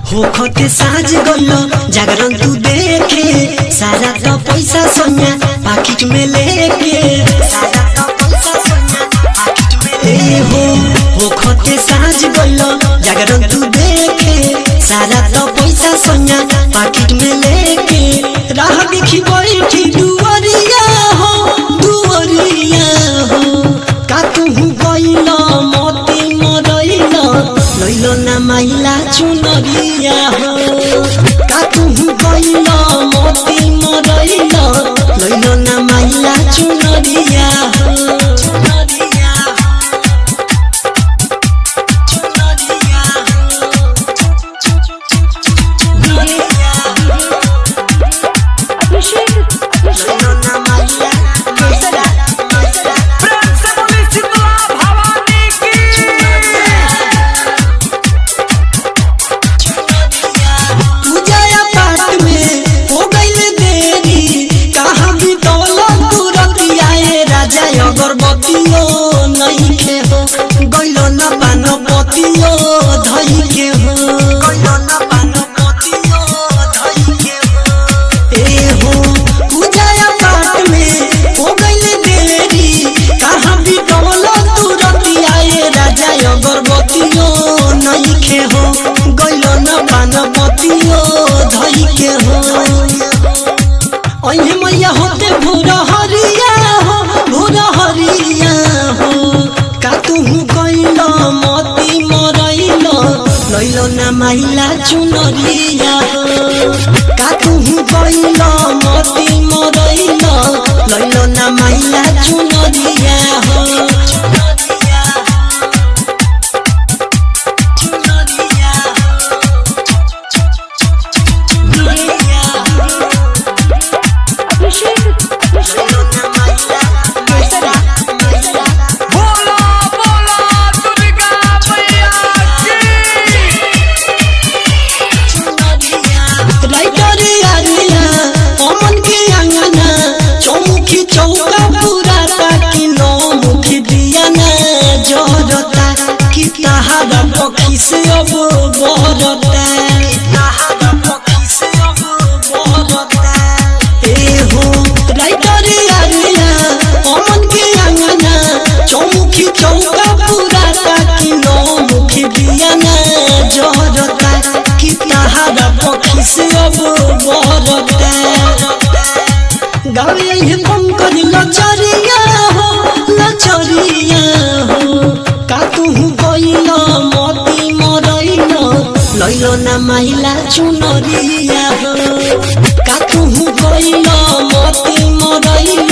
होखते साँझ गइल जागरण तू देखे सारा तो पैसा सोनिया पाकिट में लेके सारा तो पैसा सोनिया पाकिट में ले होखते साँझ गइल जागरण तू देखे सारा तो पैसा सोनिया पाकिट में लेके राह देखी बैठी दुवरिया हो का तू गइल मोती मरइल लइलो ना माइला चुनरिया हो का तू गइल मोती मरइल लइलो ना माइला चुनरिया हो चुनरिया चुनरिया लइलो ना माइला अगरबत्तियो नहीं के हो गइलो ना पानपतियो धई के हो गइलो ना पानपतियो धई के हो ए हो पूजा पाठ में हो गइले देरी कहां भी डोलो तू रतियाए राजा अगरबत्तियो नहीं के हो गइलो ना पानपतियो धई के हो ओहे मैया होते भोर हरिया हो भोर हरिया हो का तू गइल मोती मरइल लइलो ना माइला चुनरिया हो का तू गइल मोती मरइल लइलो ना माइला चुनरिया हो चुनरिया चुनरिया पक्षी से अब बरता पक्षी से अब बरता ए हो राइटर आलिया अमन के अंगना चौमुखी चौका पुराता कि नौमुखी दियाना जरता कि ताहारा पक्षी से अब बरता गावे ये पंकज लचरिया हो का तू गइल मोती मरइल लइलो ना माइला चुनरिया हो का तू गइल मोती मरइल